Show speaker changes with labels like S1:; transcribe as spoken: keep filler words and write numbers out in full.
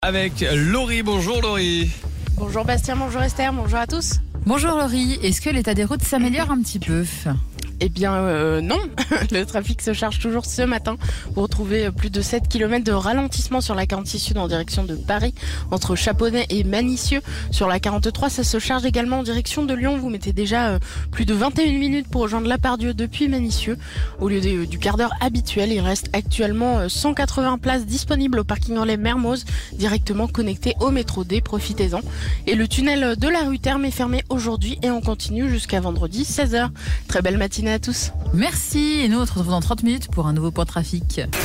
S1: avec Laurie. Bonjour Laurie.
S2: Bonjour Bastien, bonjour Esther, bonjour à tous.
S3: Bonjour Laurie, est-ce que l'état des routes s'améliore un petit peu ?
S2: Eh bien euh, non, le trafic se charge toujours ce matin. Vous retrouvez plus de sept kilomètres de ralentissement sur la quarante-six Sud en direction de Paris, entre Chaponnay et Manicieux. Sur la quarante-trois, ça se charge également en direction de Lyon. Vous mettez déjà euh, plus de vingt et une minutes pour rejoindre Lapardieu depuis Manicieux. Au lieu de, du quart d'heure habituel, il reste actuellement euh, cent quatre-vingts places disponibles au parking relais Mermoz, directement connecté au métro D. Profitez-en. Et le tunnel de la rue Terme est fermé aujourd'hui et on continue jusqu'à vendredi seize heures. Très belle matinée à tous.
S3: Merci, et nous on se retrouve dans trente minutes pour un nouveau point trafic.